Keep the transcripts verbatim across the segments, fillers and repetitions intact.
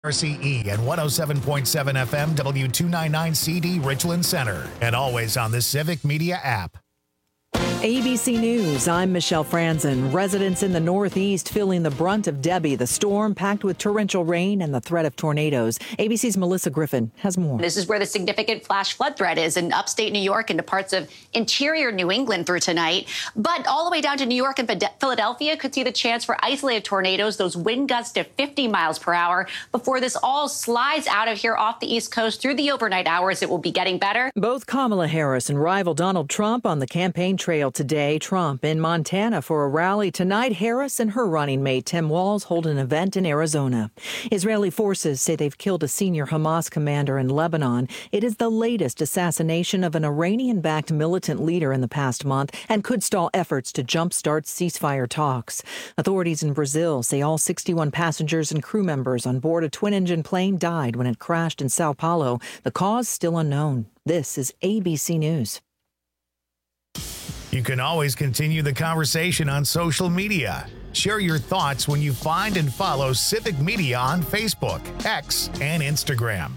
R C E and one oh seven point seven F M W two ninety-nine C D Richland Center, and always on the Civic Media app. A B C News, I'm Michelle Franzen. Residents in the Northeast feeling the brunt of Debbie, the storm packed with torrential rain and the threat of tornadoes. A B C's Melissa Griffin has more. This is where the significant flash flood threat is in upstate New York into parts of interior New England through tonight. But all the way down to New York and Philadelphia could see the chance for isolated tornadoes, those wind gusts to fifty miles per hour. Before this all slides out of here off the East Coast through the overnight hours, it will be getting better. Both Kamala Harris and rival Donald Trump on the campaign trail today. Trump in Montana for a rally tonight. Harris and her running mate Tim Walz hold an event in Arizona. Israeli forces say they've killed a senior Hamas commander in Lebanon. It is the latest assassination of an Iranian-backed militant leader in the past month and could stall efforts to jumpstart ceasefire talks. Authorities in Brazil say all sixty-one passengers and crew members on board a twin-engine plane died when it crashed in Sao Paulo. The cause still unknown. This is A B C News. You can always continue the conversation on social media. Share your thoughts when you find and follow Civic Media on Facebook, X, and Instagram.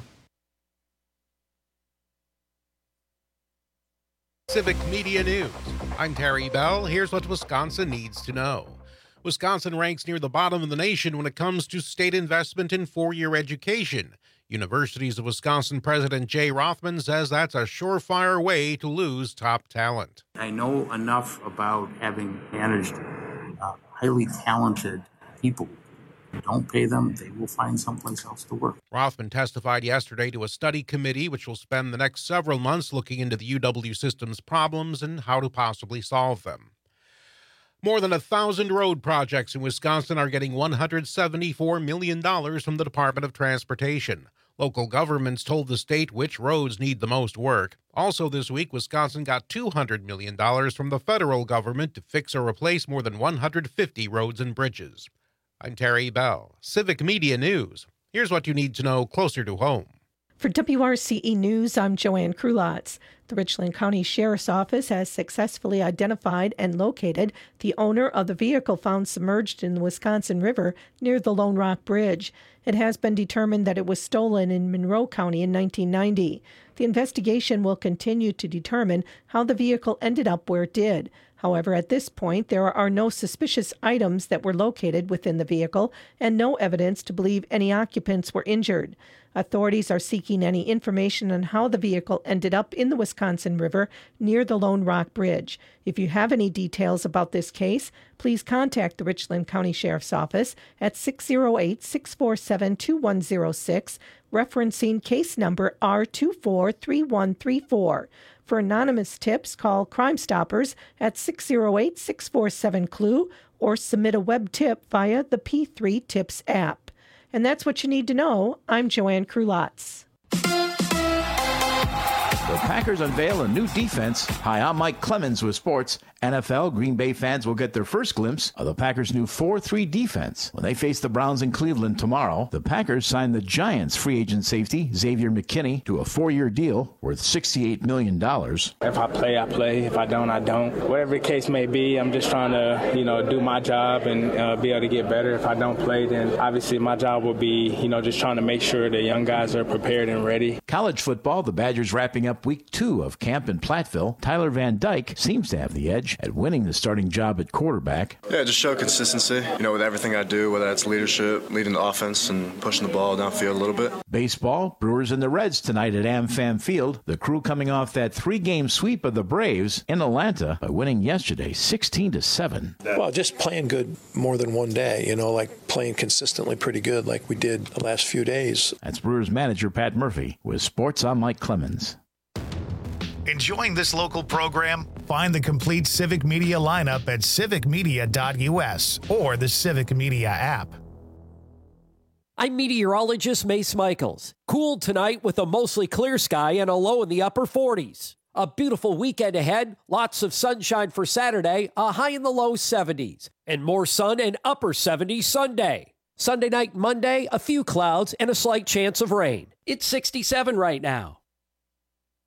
Civic Media News. I'm Terry Bell. Here's what Wisconsin needs to know. Wisconsin ranks near the bottom of the nation when it comes to state investment in four-year education. Universities of Wisconsin President Jay Rothman says that's a surefire way to lose top talent. I know enough about having managed uh, highly talented people. If you don't pay them, they will find someplace else to work. Rothman testified yesterday to a study committee which will spend the next several months looking into the U W system's problems and how to possibly solve them. More than a thousand road projects in Wisconsin are getting one hundred seventy-four million dollars from the Department of Transportation. Local governments told the state which roads need the most work. Also this week, Wisconsin got two hundred million dollars from the federal government to fix or replace more than one hundred fifty roads and bridges. I'm Terry Bell, Civic Media News. Here's what you need to know closer to home. For W R C E News, I'm Joanne Krulotz. The Richland County Sheriff's Office has successfully identified and located the owner of the vehicle found submerged in the Wisconsin River near the Lone Rock Bridge. It has been determined that it was stolen in Monroe County in nineteen ninety. The investigation will continue to determine how the vehicle ended up where it did. However, at this point, there are no suspicious items that were located within the vehicle and no evidence to believe any occupants were injured. Authorities are seeking any information on how the vehicle ended up in the Wisconsin River near the Lone Rock Bridge. If you have any details about this case, please contact the Richland County Sheriff's Office at six oh eight, six four seven, two one oh six, referencing case number R two four three one three four. For anonymous tips, call Crime Stoppers at six oh eight, six four seven, C L U or submit a web tip via the P three Tips app. And that's what you need to know. I'm Joanne Krulotz. The Packers unveil a new defense. Hi, I'm Mike Clemens with sports. N F L, Green Bay fans will get their first glimpse of the Packers' new four three defense. When they face the Browns in Cleveland tomorrow, the Packers signed the Giants free agent safety, Xavier McKinney, to a four-year deal worth sixty-eight million dollars. If I play, I play. If I don't, I don't. Whatever the case may be, I'm just trying to, you know, do my job and uh, be able to get better. If I don't play, then obviously my job will be, you know, just trying to make sure the young guys are prepared and ready. College football, the Badgers wrapping up week two of camp in Platteville. Tyler Van Dyke seems to have the edge at winning the starting job at quarterback. Yeah, just show consistency, you know, with everything I do, whether that's leadership, leading the offense, and pushing the ball downfield a little bit. Baseball, Brewers and the Reds tonight at AmFam Field. The Crew coming off that three-game sweep of the Braves in Atlanta by winning yesterday sixteen to seven. Well, just playing good more than one day, you know, like playing consistently pretty good like we did the last few days. That's Brewers manager Pat Murphy. With sports, I'm Mike Clemens. Enjoying this local program? Find the complete Civic Media lineup at civic media dot U S or the Civic Media app. I'm meteorologist Mace Michaels. Cool tonight with a mostly clear sky and a low in the upper forties. A beautiful weekend ahead, lots of sunshine for Saturday, a high in the low seventies, and more sun and upper seventies Sunday. Sunday night, Monday, a few clouds and a slight chance of rain. It's sixty-seven right now.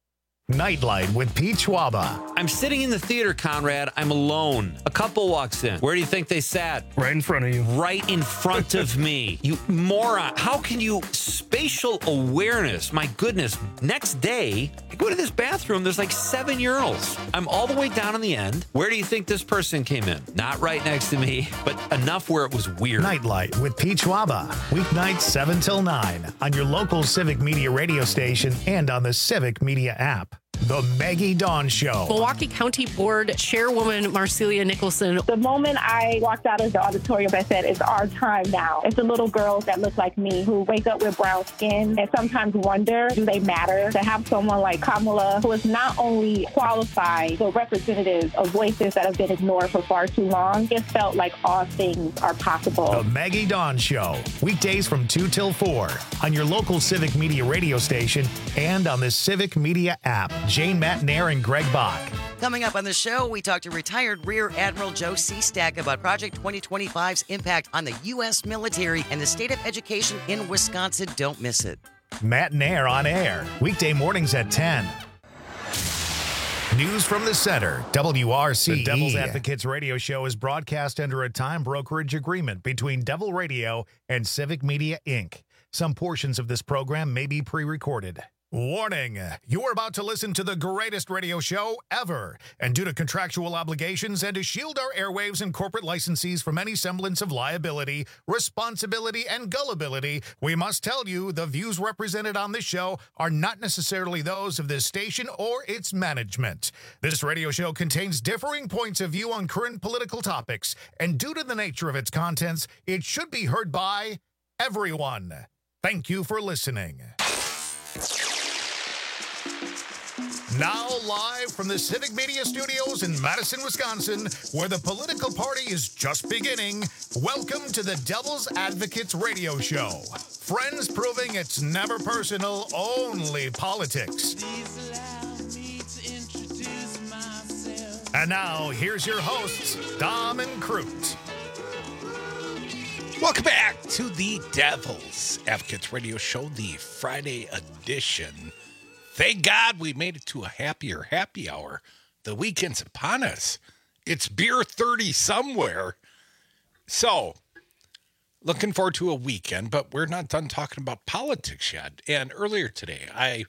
Nightlight with Pete Schwaba. I'm sitting in the theater, Conrad. I'm alone. A couple walks in. Where do you think they sat? Right in front of you. Right in front of me. You moron. How can you... Spatial awareness. My goodness. Next day, I go to this bathroom. There's like seven urinals. I'm all the way down on the end. Where do you think this person came in? Not right next to me, but enough where it was weird. Nightlight with Pete Schwaba. Weeknights seven till nine on your local Civic Media radio station and on the Civic Media app. The Maggie Dawn Show. Milwaukee County Board Chairwoman Marcelia Nicholson. The moment I walked out of the auditorium, I said, it's our time now. It's the little girls that look like me who wake up with brown skin and sometimes wonder, do they matter? To have someone like Kamala, who is not only qualified, but representative of voices that have been ignored for far too long, it felt like all things are possible. The Maggie Dawn Show. Weekdays from two till four on your local Civic Media radio station and on the Civic Media app. Jane Matnair and Greg Bach. Coming up on the show, we talk to retired Rear Admiral Joe Seastack about Project twenty twenty-five's impact on the U S military and the state of education in Wisconsin. Don't miss it. Matnair on air, weekday mornings at ten. News from the center, W R C E. The Devil's Advocates radio show is broadcast under a time brokerage agreement between Devil Radio and Civic Media, Incorporated. Some portions of this program may be pre-recorded. Warning, you are about to listen to the greatest radio show ever. And due to contractual obligations and to shield our airwaves and corporate licensees from any semblance of liability, responsibility, and gullibility, we must tell you the views represented on this show are not necessarily those of this station or its management. This radio show contains differing points of view on current political topics, and due to the nature of its contents, it should be heard by everyone. Thank you for listening. Now live from the Civic Media Studios in Madison, Wisconsin, where the political party is just beginning, welcome to the Devil's Advocates radio show. Friends proving it's never personal, only politics. And now, here's your hosts, Dom and Crute. Welcome back to the Devil's Advocates radio show, the Friday edition. Thank God we made it to a happier happy hour. The weekend's upon us. It's beer thirty somewhere. So, looking forward to a weekend, but we're not done talking about politics yet. And earlier today, I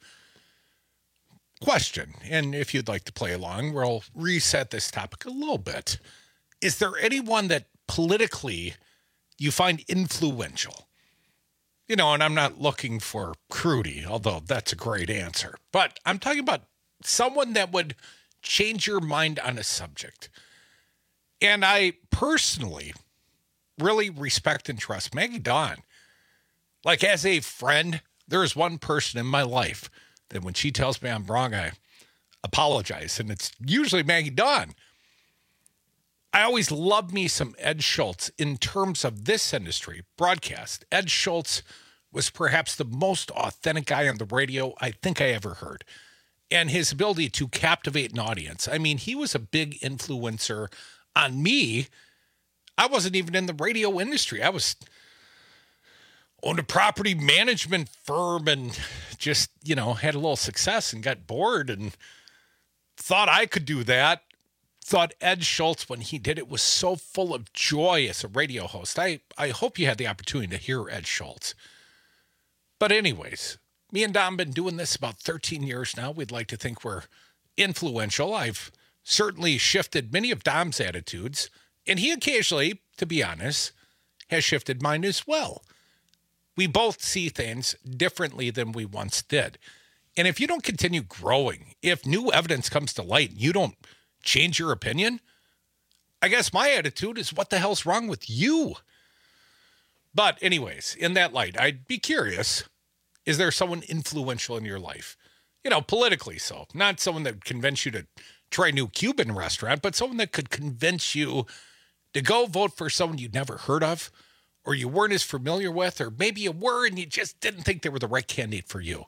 questioned, and if you'd like to play along, we'll reset this topic a little bit. Is there anyone that politically you find influential? You know, and I'm not looking for Crudy, although that's a great answer. But I'm talking about someone that would change your mind on a subject. And I personally really respect and trust Maggie Dawn. Like, as a friend, there is one person in my life that when she tells me I'm wrong, I apologize. And it's usually Maggie Dawn. I always love me some Ed Schultz in terms of this industry, broadcast. Ed Schultz was perhaps the most authentic guy on the radio I think I ever heard. And his ability to captivate an audience. I mean, he was a big influencer on me. I wasn't even in the radio industry. I was owned a property management firm and just, you know, had a little success and got bored and thought I could do that. Thought Ed Schultz, when he did it, was so full of joy as a radio host. I, I hope you had the opportunity to hear Ed Schultz. But anyways, me and Dom have been doing this about thirteen years now. We'd like to think we're influential. I've certainly shifted many of Dom's attitudes, and he occasionally, to be honest, has shifted mine as well. We both see things differently than we once did. And if you don't continue growing, if new evidence comes to light, you don't change your opinion, I guess my attitude is, what the hell's wrong with you? But anyways, in that light, I'd be curious, is there someone influential in your life? You know, politically so. Not someone that would convince you to try a new Cuban restaurant, but someone that could convince you to go vote for someone you'd never heard of, or you weren't as familiar with, or maybe you were and you just didn't think they were the right candidate for you.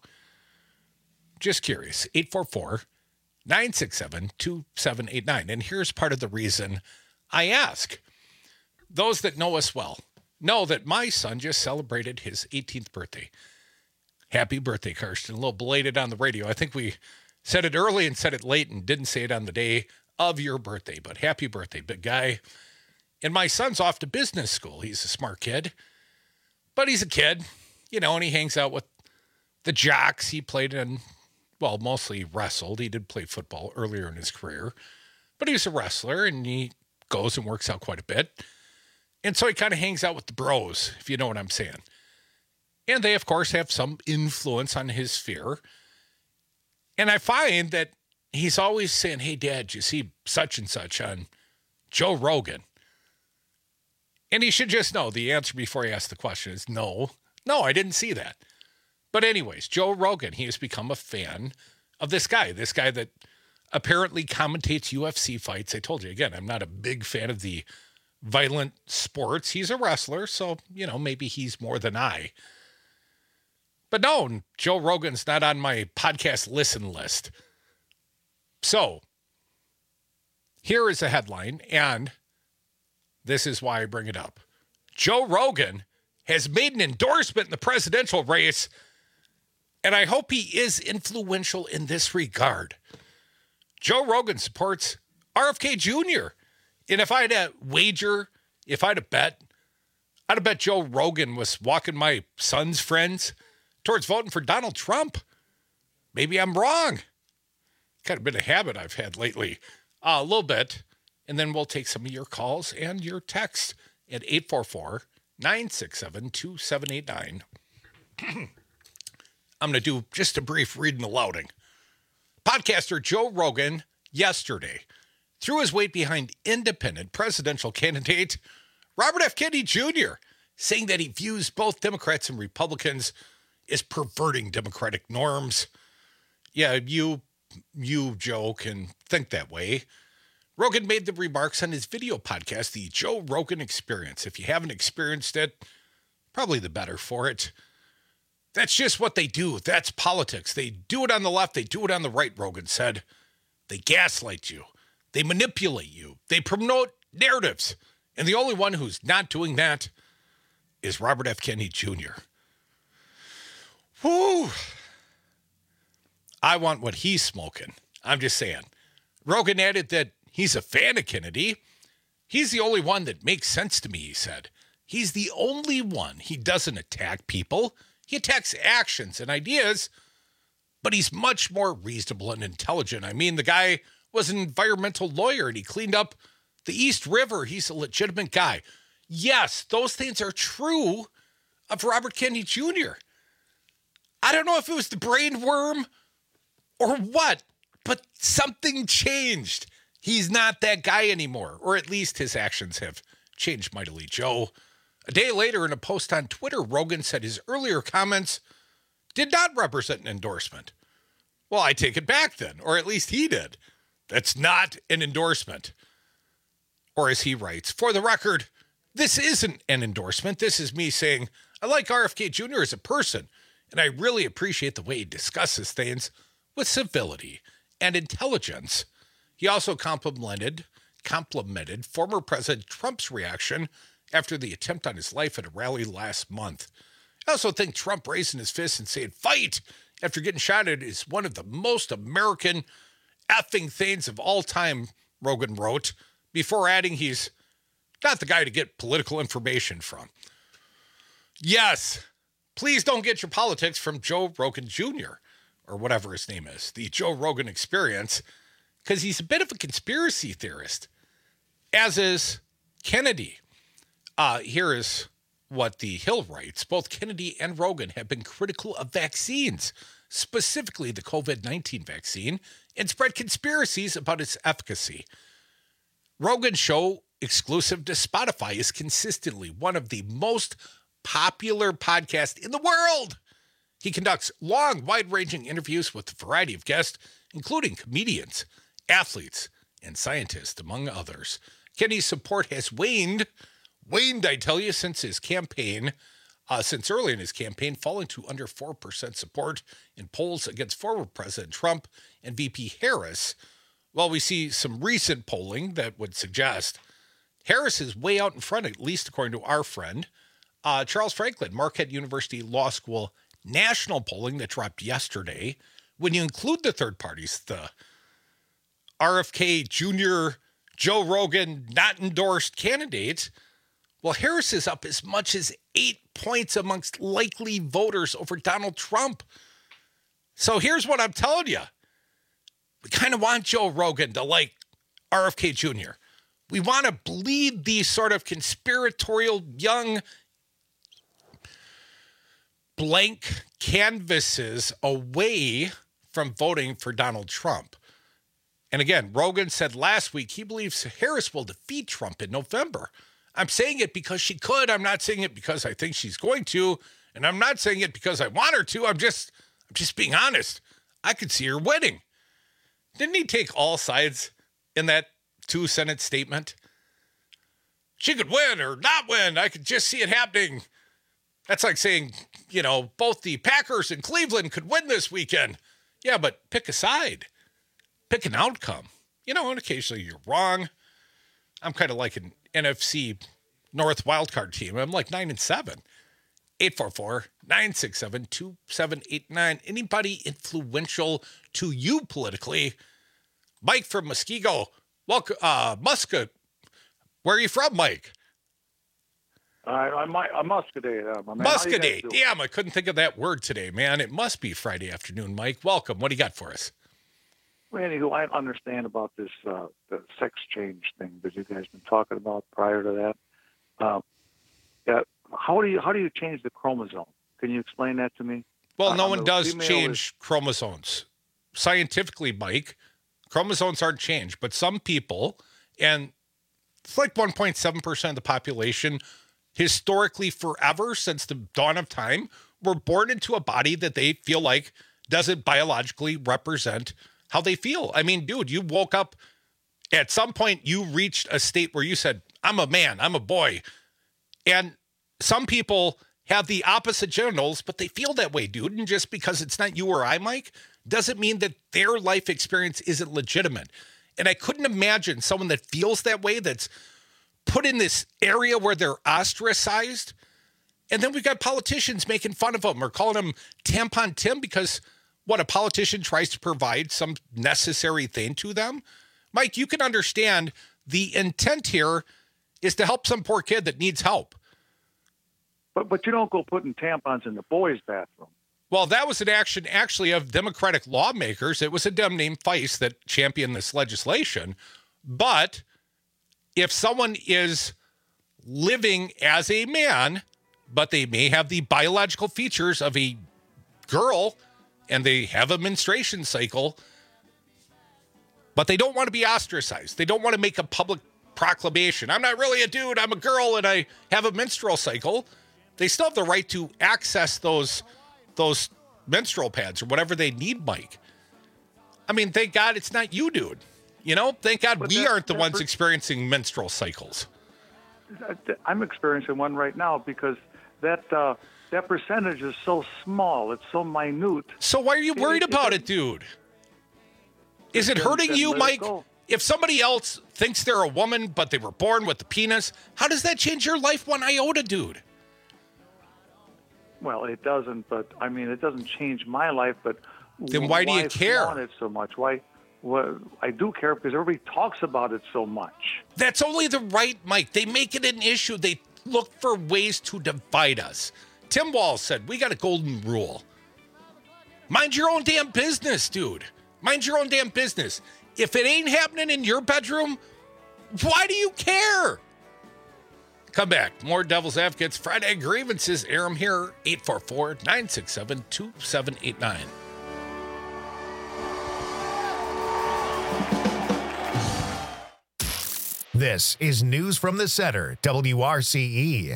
Just curious. eight four four, nine six seven, two seven eight nine. And here's part of the reason I ask. Those that know us well know that my son just celebrated his eighteenth birthday. Happy birthday, Karsten. A little belated on the radio. I think we Said it early and said it late and didn't say it on the day of your birthday, but happy birthday, big guy. And my son's off to business school. He's a smart kid, but he's a kid, you know, and he hangs out with the jocks. He played in, well, mostly wrestled. He did play football earlier in his career, but he was a wrestler and he goes and works out quite a bit. And so he kind of hangs out with the bros, if you know what I'm saying. And they, of course, have some influence on his sphere. And I find that he's always saying, hey, Dad, did you see such and such on Joe Rogan? And he should just know the answer before he asks the question is no. No, I didn't see that. But anyways, Joe Rogan, he has become a fan of this guy, this guy that apparently commentates U F C fights. I told you, again, I'm not a big fan of the violent sports. He's a wrestler, so, you know, maybe he's more than I. But no, Joe Rogan's not on my podcast listen list. So, here is a headline, and this is why I bring it up. Joe Rogan has made an endorsement in the presidential race, and I hope he is influential in this regard. Joe Rogan supports R F K Junior And if I had a wager, if I had a bet, I'd have bet Joe Rogan was walking my son's friends towards voting for Donald Trump. Maybe I'm wrong. Kind of been a habit I've had lately. Uh, a little bit. And then we'll take some of your calls and your text at eight four four, nine six seven, two seven eight nine. I'm going to do just a brief reading alouding. Podcaster Joe Rogan yesterday threw his weight behind independent presidential candidate Robert F. Kennedy Junior, saying that he views both Democrats and Republicans as perverting democratic norms. Yeah, you, you, Joe, can think that way. Rogan made the remarks on his video podcast, The Joe Rogan Experience. If you haven't experienced it, probably the better for it. That's just what they do. That's politics. They do it on the left. They do it on the right, Rogan said. They gaslight you. They manipulate you. They promote narratives. And the only one who's not doing that is Robert F. Kennedy Junior Whew. I want what he's smoking. I'm just saying. Rogan added that he's a fan of Kennedy. He's the only one that makes sense to me, he said. He's the only one. He doesn't attack people. He attacks actions and ideas, but he's much more reasonable and intelligent. I mean, the guy was an environmental lawyer and he cleaned up the East River. He's a legitimate guy. Yes, those things are true of Robert Kennedy Junior I don't know if it was the brain worm or what, but something changed. He's not that guy anymore, or at least his actions have changed mightily, Joe. A day later, in a post on Twitter, Rogan said his earlier comments did not represent an endorsement. Well, I take it back then, or at least he did. That's not an endorsement. Or as he writes, for the record, this isn't an endorsement. This is me saying, I like R F K Junior as a person, and I really appreciate the way he discusses things with civility and intelligence. He also complimented, complimented former President Trump's reaction after the attempt on his life at a rally last month. I also think Trump raising his fist and saying, fight, after getting shot at is one of the most American effing things of all time, Rogan wrote, before adding he's not the guy to get political information from. Yes, please don't get your politics from Joe Rogan Junior, or whatever his name is, the Joe Rogan Experience, because he's a bit of a conspiracy theorist, as is Kennedy. Uh, here is what the Hill writes. Both Kennedy and Rogan have been critical of vaccines, specifically the covid nineteen vaccine, and spread conspiracies about its efficacy. Rogan's show, exclusive to Spotify, is consistently one of the most popular podcasts in the world. He conducts long, wide-ranging interviews with a variety of guests, including comedians, athletes, and scientists, among others. Kennedy's support has waned, waned, I tell you, since his campaign, uh, since early in his campaign, falling to under four percent support in polls against former President Trump and V P Harris. While we see some recent polling that would suggest Harris is way out in front, at least according to our friend, uh, Charles Franklin, Marquette University Law School national polling that dropped yesterday, when you include the third parties, the R F K Junior, Joe Rogan, not endorsed candidates, well, Harris is up as much as eight points amongst likely voters over Donald Trump. So here's what I'm telling you. We kind of want Joe Rogan to like R F K Junior We want to bleed these sort of conspiratorial young blank canvases away from voting for Donald Trump. And again, Rogan said last week he believes Harris will defeat Trump in November. I'm saying it because she could. I'm not saying it because I think she's going to. And I'm not saying it because I want her to. I'm just, I'm just being honest. I could see her winning. Didn't he take all sides in that two-sentence statement? She could win or not win. I could just see it happening. That's like saying, you know, both the Packers and Cleveland could win this weekend. Yeah, but pick a side. Pick an outcome. You know, and occasionally you're wrong. I'm kind of like an N F C North wildcard team. I'm like nine and seven. eight four four, nine six seven, two seven eight nine. Anybody influential to you politically? Mike from Muskego. Welcome, uh, Muscat. Where are you from, Mike? Uh, I'm, I'm Muscadet. Uh, my man. Muscadet. Damn, I couldn't think of that word today, man. It must be Friday afternoon, Mike. Welcome. What do you got for us? Well, anywho, I understand about this uh, the sex change thing that you guys been talking about prior to that. Uh, yeah, how do you how do you change the chromosome? Can you explain that to me? Well, no uh, one does change is... chromosomes. Scientifically, Mike, chromosomes aren't changed, but some people, and it's like one point seven percent of the population, historically forever since the dawn of time, were born into a body that they feel like doesn't biologically represent how they feel. I mean, dude, you woke up, at some point you reached a state where you said, I'm a man, I'm a boy. And some people have the opposite genitals, but they feel that way, dude. And just because it's not you or I, Mike, doesn't mean that their life experience isn't legitimate. And I couldn't imagine someone that feels that way, that's put in this area where they're ostracized. And then we've got politicians making fun of them or calling them Tampon Tim because what, a politician tries to provide some necessary thing to them. Mike, you can understand the intent here is to help some poor kid that needs help. But but you don't go putting tampons in the boys' bathroom. Well, that was an action actually of Democratic lawmakers. It was a Dem named Feist that championed this legislation. But if someone is living as a man, but they may have the biological features of a girl and they have a menstruation cycle, but they don't want to be ostracized. They don't want to make a public proclamation. I'm not really a dude. I'm a girl and I have a menstrual cycle. They still have the right to access those those menstrual pads or whatever they need, Mike. I mean, thank God it's not you, dude. You know, thank God But we that- aren't the that ones per- experiencing menstrual cycles. I'm experiencing one right now because that uh, that percentage is so small. It's so minute. So why are you worried It- it- about it, dude? Is it Then- hurting then you, let it Mike? go. If somebody else thinks they're a woman, but they were born with the penis, how does that change your life one iota, dude? Well, it doesn't, but I mean, it doesn't change my life. But Then why do you care? flaunt it so much? Why? Well, I do care because everybody talks about it so much. That's only the right, Mike. They make it an issue. They look for ways to divide us. Tim Walz said, we got a golden rule. Mind your own damn business, dude. Mind your own damn business. If it ain't happening in your bedroom, why do you care? Come back. More Devil's Advocates. Friday grievances. Air 'em here. eight four four, nine six seven, two seven eight nine. This is News from the Center, W R C E.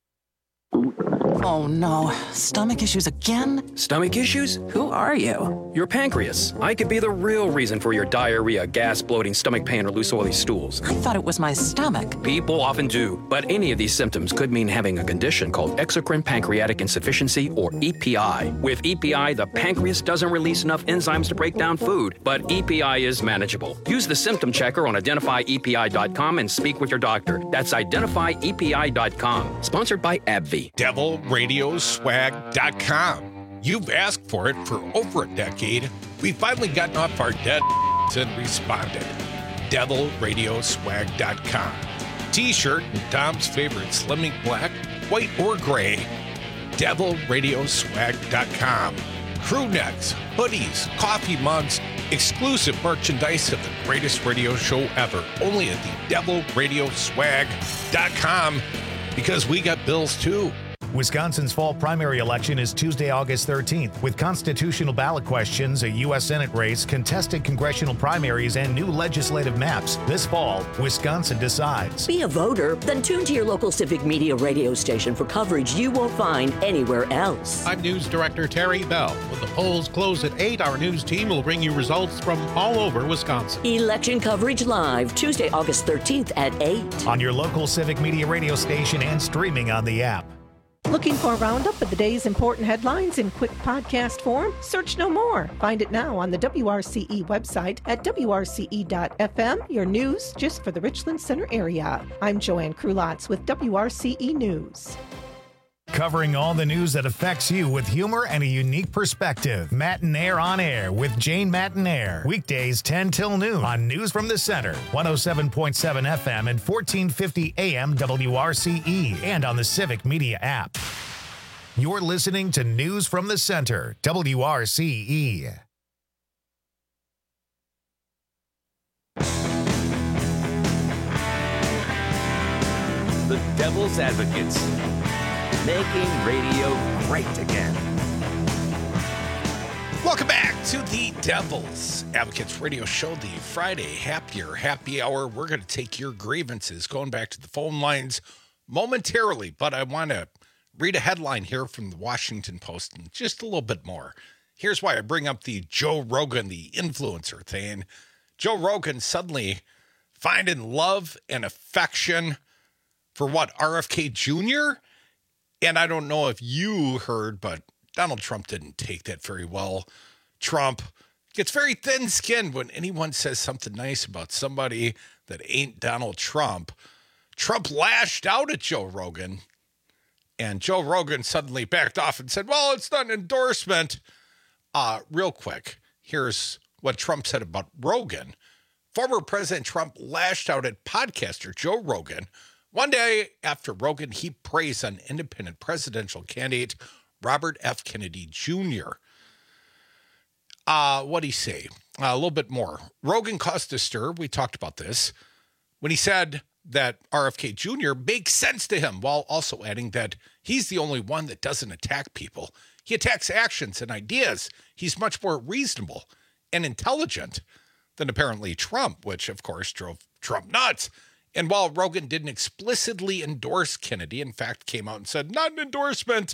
Oh no, stomach issues again? Stomach issues? Who are you? Your pancreas. I could be the real reason for your diarrhea, gas, bloating, stomach pain, or loose oily stools. I thought it was my stomach. People often do, but any of these symptoms could mean having a condition called exocrine pancreatic insufficiency, or E P I. With E P I, the pancreas doesn't release enough enzymes to break down food, but E P I is manageable. Use the symptom checker on identify E P I dot com and speak with your doctor. That's identify E P I dot com. Sponsored by AbbVie. devil radio swag dot com. You've asked for it for over a decade. We've finally gotten off our dead and responded. devil radio swag dot com. T-shirt and Tom's favorite slimming black, white, or gray. devil radio swag dot com. Crew necks, hoodies, coffee mugs, exclusive merchandise of the greatest radio show ever. Only at the devil radio swag dot com, because we got bills too. Wisconsin's fall primary election is Tuesday, August thirteenth, with constitutional ballot questions, a U S Senate race, contested congressional primaries, and new legislative maps. This fall, Wisconsin decides. Be a voter? Then tune to your local Civic Media radio station for coverage you won't find anywhere else. I'm News Director Terry Bell. When the polls close at eight, our news team will bring you results from all over Wisconsin. Election coverage live, Tuesday, August thirteenth at eight. On your local Civic Media radio station and streaming on the app. Looking for a roundup of the day's important headlines in quick podcast form? Search no more. Find it now on the W R C E website at W R C E dot F M, your news just for the Richland Center area. I'm Joanne Krulotz with W R C E News. Covering all the news that affects you with humor and a unique perspective. Matinaire on Air with Jane Matinaire. Weekdays ten till noon on News from the Center. one oh seven point seven F M and fourteen fifty A M W R C E. And on the Civic Media app. You're listening to News from the Center. W R C E. The Devil's Advocates. Making radio great again. Welcome back to the Devil's Advocates Radio Show, the Friday Happier Happy Hour. We're going to take your grievances, going back to the phone lines momentarily, but I want to read a headline here from the Washington Post and just a little bit more. Here's why I bring up the Joe Rogan, the influencer thing. Joe Rogan suddenly finding love and affection for what, R F K Junior? And I don't know if you heard, but Donald Trump didn't take that very well. Trump gets very thin-skinned when anyone says something nice about somebody that ain't Donald Trump. Trump lashed out at Joe Rogan, and Joe Rogan suddenly backed off and said, well, it's not an endorsement. Uh, real quick, here's what Trump said about Rogan. Former President Trump lashed out at podcaster Joe Rogan one day after Rogan heaped praise on independent presidential candidate Robert F. Kennedy Junior Uh, what'd he say? Uh, a little bit more. Rogan caused a stir. We talked about this when he said that R F K Junior makes sense to him, while also adding that he's the only one that doesn't attack people. He attacks actions and ideas. He's much more reasonable and intelligent than apparently Trump, which of course drove Trump nuts. And while Rogan didn't explicitly endorse Kennedy, in fact, came out and said, not an endorsement,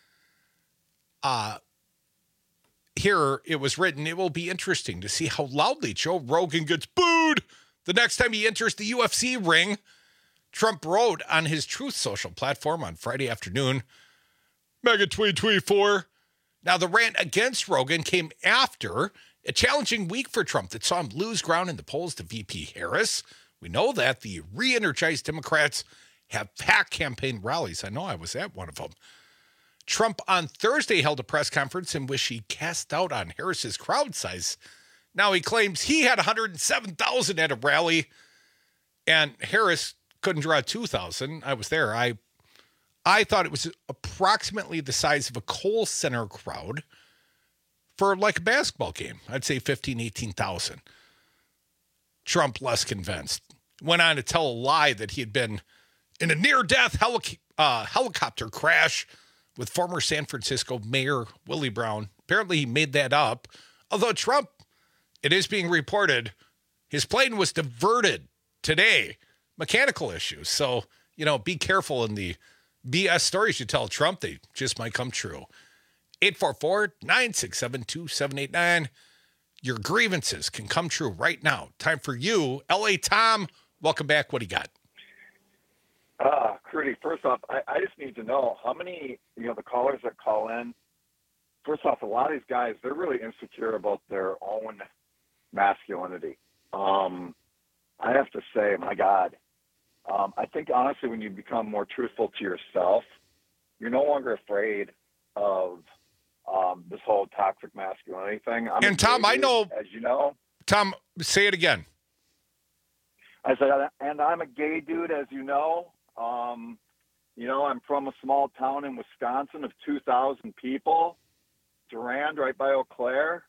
uh, here it was written, it will be interesting to see how loudly Joe Rogan gets booed the next time he enters the U F C ring. Trump wrote on his Truth Social platform on Friday afternoon, mega tweet tweet four. Now, the rant against Rogan came after a challenging week for Trump that saw him lose ground in the polls to V P Harris. We know that the re-energized Democrats have packed campaign rallies. I know I was at one of them. Trump on Thursday held a press conference in which he cast doubt on Harris's crowd size. Now he claims he had one hundred seven thousand at a rally, and Harris couldn't draw two thousand. I was there. I I thought it was approximately the size of a Kohl Center crowd for like a basketball game. I'd say fifteen, eighteen thousand. Trump, less convinced, went on to tell a lie that he had been in a near-death helic- uh, helicopter crash with former San Francisco Mayor Willie Brown. Apparently he made that up. Although Trump, it is being reported, his plane was diverted today. Mechanical issues. So, you know, be careful in the B S stories you tell Trump. They just might come true. eight four four, nine six seven, two seven eight nine. Your grievances can come true right now. Time for you. L A Tom, welcome back. What do you got? Uh, Crudy, first off, I, I just need to know how many, you know, the callers that call in, first off, a lot of these guys, they're really insecure about their own masculinity. Um, I have to say, my God, um, I think honestly, when you become more truthful to yourself, you're no longer afraid of um, this whole toxic masculinity thing. I'm and Tom, I know, as you know. Tom, say it again. I said, and I'm a gay dude, as you know. Um, you know, I'm from a small town in Wisconsin of two thousand people, Durand, right by Eau Claire.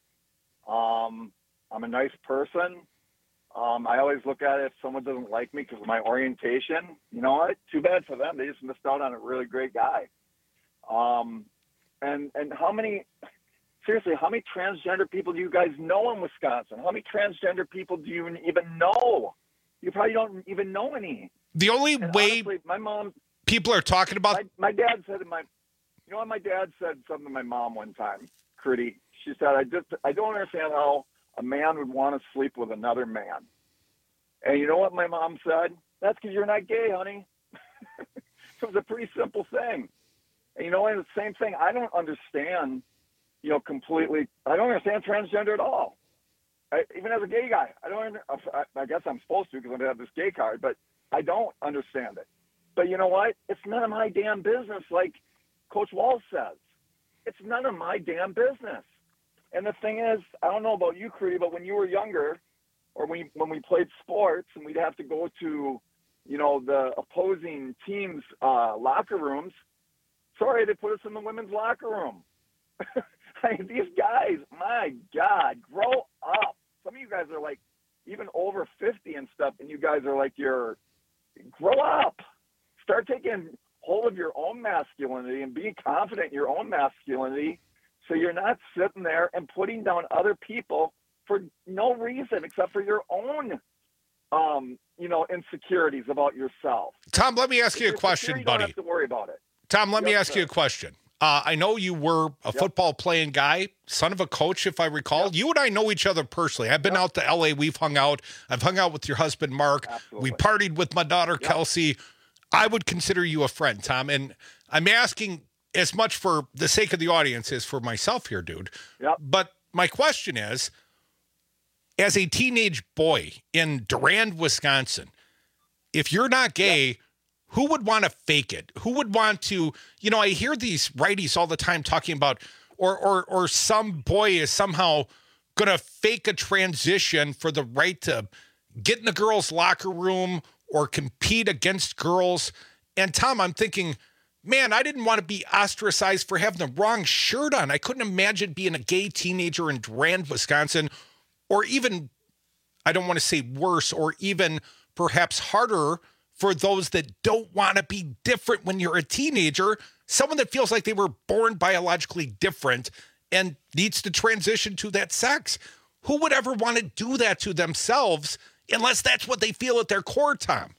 Um, I'm a nice person. Um, I always look at it if someone doesn't like me because of my orientation. You know what? Too bad for them. They just missed out on a really great guy. Um, and and how many, seriously, how many transgender people do you guys know in Wisconsin? How many transgender people do you even know? You probably don't even know any. The only and way honestly, my mom, people are talking about... My, my dad said, in my, you know what, my dad said something to my mom one time, Critty. She said, I just, I don't understand how a man would want to sleep with another man. And you know what my mom said? That's because you're not gay, honey. It was a pretty simple thing. And you know what? The same thing. I don't understand, you know, completely. I don't understand transgender at all. I, even as a gay guy, I don't. I, I guess I'm supposed to because I have this gay card, but I don't understand it. But you know what? It's none of my damn business. Like Coach Walls says, it's none of my damn business. And the thing is, I don't know about you, Critty, but when you were younger, or when you, when we played sports and we'd have to go to, you know, the opposing team's uh, locker rooms. Sorry, they put us in the women's locker room. I mean, these guys, my God, grow up. Some of you guys are like even over fifty and stuff, and you guys are like, you're, grow up. Start taking hold of your own masculinity and be confident in your own masculinity so you're not sitting there and putting down other people for no reason except for your own, um, you know, insecurities about yourself. Tom, let me ask if you a question, you buddy. Don't have to worry about it. Tom, let Yes, me ask sir. you a question. Uh, I know you were a Yep. football playing guy, son of a coach, if I recall. Yep. You and I know each other personally. I've been Yep. out to L A. We've hung out. I've hung out with your husband, Mark. Absolutely. We partied with my daughter, Yep. Kelsey. I would consider you a friend, Tom. And I'm asking as much for the sake of the audience as for myself here, dude. Yep. But my question is, as a teenage boy in Durand, Wisconsin, if you're not gay, yep. who would want to fake it? Who would want to, you know, I hear these righties all the time talking about, or or or some boy is somehow going to fake a transition for the right to get in the girls' locker room or compete against girls. And Tom, I'm thinking, man, I didn't want to be ostracized for having the wrong shirt on. I couldn't imagine being a gay teenager in Durand, Wisconsin, or even, I don't want to say worse, or even perhaps harder for those that don't want to be different when you're a teenager, someone that feels like they were born biologically different and needs to transition to that sex. Who would ever want to do that to themselves unless that's what they feel at their core, Tom?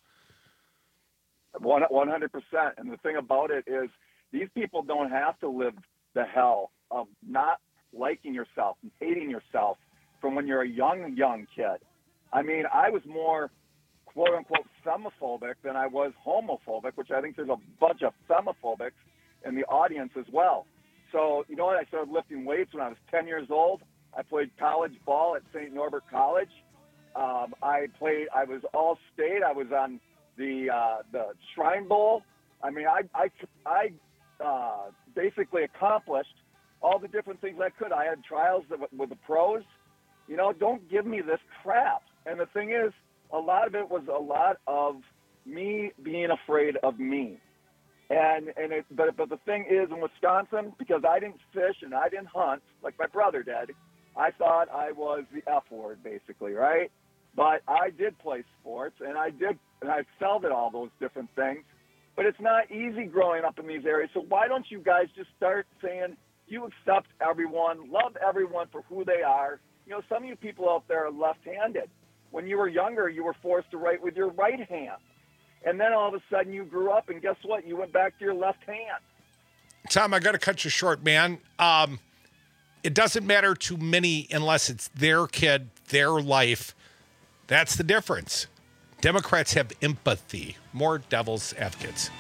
one hundred percent. And the thing about it is these people don't have to live the hell of not liking yourself and hating yourself from when you're a young, young kid. I mean, I was more quote unquote femophobic than I was homophobic, which I think there's a bunch of femophobics in the audience as well. So, you know what? I started lifting weights when I was ten years old. I played college ball at Saint Norbert College. Um, I played, I was all state. I was on the, uh, the Shrine Bowl. I mean, I, I, I, uh, basically accomplished all the different things I could. I had trials with the pros. You know, don't give me this crap. And the thing is, a lot of it was a lot of me being afraid of me. And and it, but but the thing is, in Wisconsin, because I didn't fish and I didn't hunt like my brother did, I thought I was the F word, basically, right? But I did play sports, and I did, and I excelled at all those different things. But it's not easy growing up in these areas. So why don't you guys just start saying you accept everyone, love everyone for who they are? You know, some of you people out there are left-handed. When you were younger, you were forced to write with your right hand. And then all of a sudden you grew up, and guess what? You went back to your left hand. Tom, I got to cut you short, man. Um, it doesn't matter to many unless it's their kid, their life. That's the difference. Democrats have empathy. More devil's advocates.